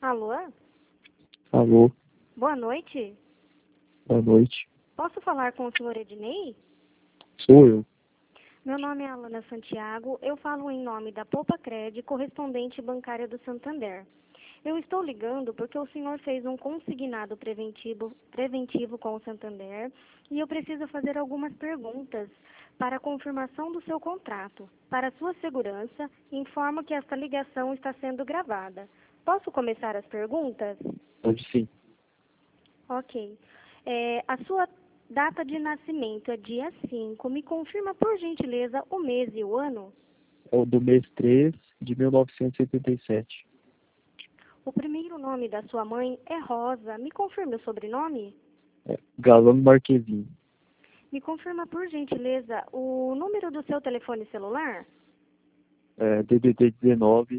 Alô? Alô, Boa noite. boa noite. Posso falar com o senhor Ednei? Sou eu. Meu nome é Alana Santiago. Eu falo em nome da Poupa Cred, correspondente bancária do Santander. Eu estou ligando porque o senhor fez um consignado preventivo com o Santander e eu preciso fazer algumas perguntas para a confirmação do seu contrato. Para sua segurança, informo que esta ligação está sendo gravada. Posso começar as perguntas? Pode sim. Ok. A sua data de nascimento é dia 5. Me confirma, por gentileza, o mês e o ano? É o do mês 3 de 1977. O primeiro nome da sua mãe é Rosa. Me confirme o sobrenome? Galano Marquezine. Me confirma, por gentileza, o número do seu telefone celular? DDD 19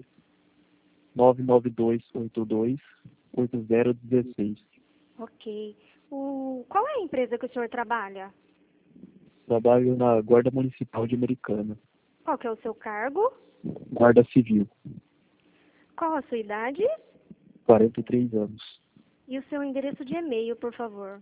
99282 8016. Ok. Qual é a empresa que o senhor trabalha? Trabalho na Guarda Municipal de Americana. Qual que é o seu cargo? Guarda Civil. Qual a sua idade? 43 anos. E o seu endereço de e-mail, por favor?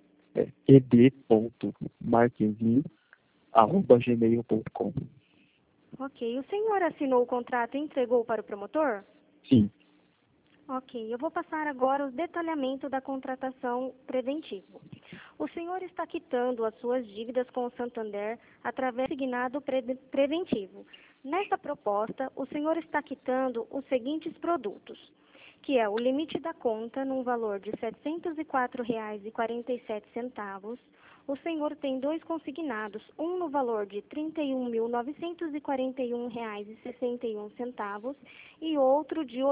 ed.marquezine@gmail.com. Ok. O senhor assinou o contrato e entregou para o promotor? Sim, Ok, eu vou passar agora o detalhamento da contratação preventiva. O senhor está quitando as suas dívidas com o Santander através do signado preventivo. Nesta proposta, o senhor está quitando os seguintes produtos, que é o limite da conta num valor de R$ 704,47. O senhor tem dois consignados, um no valor de R$ 31.941,61 e outro de R$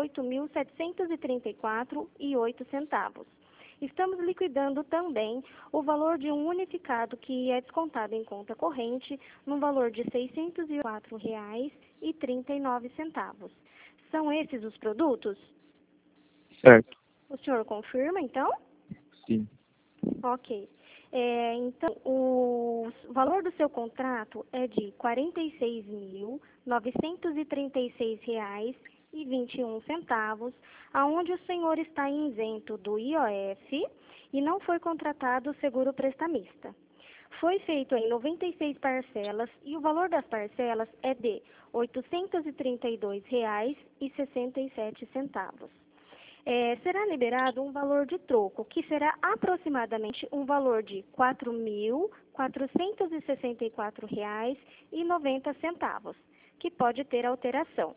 8.734,08. Estamos liquidando também o valor de um unificado que é descontado em conta corrente no valor de R$ 604,39. São esses os produtos? certo. O senhor confirma, então? Sim, Ok. Então, o valor do seu contrato é de R$ 46.936,21, aonde o senhor está isento do IOF e não foi contratado o seguro prestamista. Foi feito em 96 parcelas e o valor das parcelas é de R$ 832,67. Será liberado um valor de troco, que será aproximadamente um valor de R$ 4.464,90, que pode ter alteração.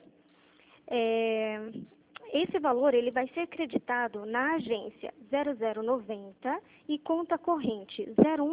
Esse valor ele vai ser creditado na agência 0090 e conta corrente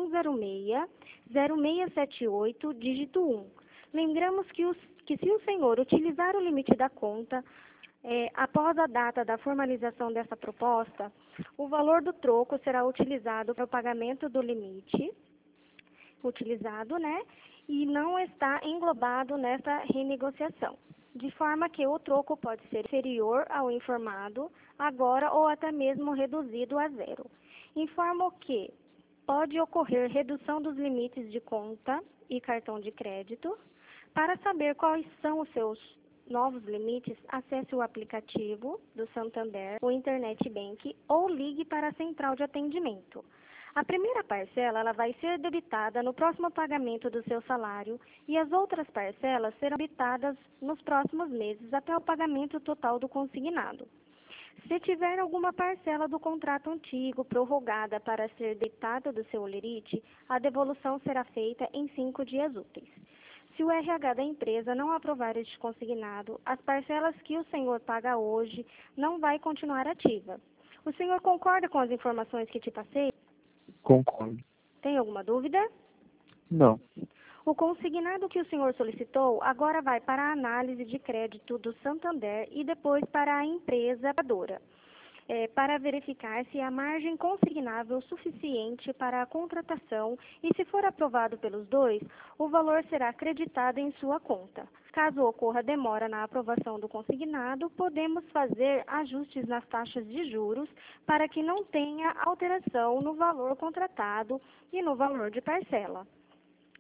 0106-0678, dígito 1. Lembramos que se o senhor utilizar o limite da conta, após a data da formalização dessa proposta, o valor do troco será utilizado para o pagamento do limite utilizado, né? E não está englobado nessa renegociação, de forma que o troco pode ser inferior ao informado agora ou até mesmo reduzido a zero. Informo que pode ocorrer redução dos limites de conta e cartão de crédito. Para saber quais são os seus novos limites, acesse o aplicativo do Santander, o Internet Bank ou ligue para a central de atendimento. A primeira parcela ela vai ser debitada no próximo pagamento do seu salário e as outras parcelas serão debitadas nos próximos meses até o pagamento total do consignado. Se tiver alguma parcela do contrato antigo prorrogada para ser debitada do seu holerite, a devolução será feita em 5 dias úteis. Se o RH da empresa não aprovar este consignado, as parcelas que o senhor paga hoje não vai continuar ativa. O senhor concorda com as informações que te passei? concordo. Tem alguma dúvida? Não, O consignado que o senhor solicitou agora vai para a análise de crédito do Santander e depois para a empresa pagadora, para verificar se há margem consignável suficiente para a contratação e, se for aprovado pelos dois, o valor será acreditado em sua conta. Caso ocorra demora na aprovação do consignado, podemos fazer ajustes nas taxas de juros para que não tenha alteração no valor contratado e no valor de parcela.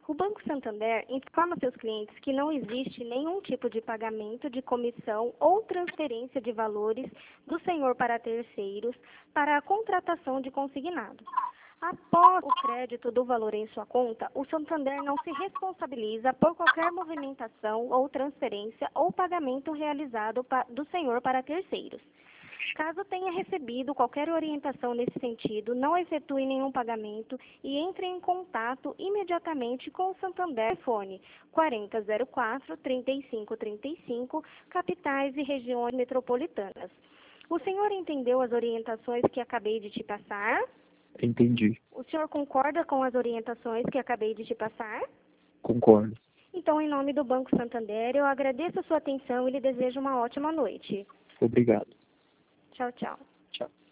O Banco Santander informa seus clientes que não existe nenhum tipo de pagamento de comissão ou transferência de valores do senhor para terceiros para a contratação de consignado. Após o crédito do valor em sua conta, o Santander não se responsabiliza por qualquer movimentação ou transferência ou pagamento realizado do senhor para terceiros. Caso tenha recebido qualquer orientação nesse sentido, não efetue nenhum pagamento e entre em contato imediatamente com o Santander Fone 4004-3535, capitais e regiões metropolitanas. O senhor entendeu as orientações que acabei de te passar? Entendi. O senhor concorda com as orientações que acabei de te passar? Concordo. Então, em nome do Banco Santander, eu agradeço a sua atenção e lhe desejo uma ótima noite. Obrigado. Tchau, tchau. Tchau.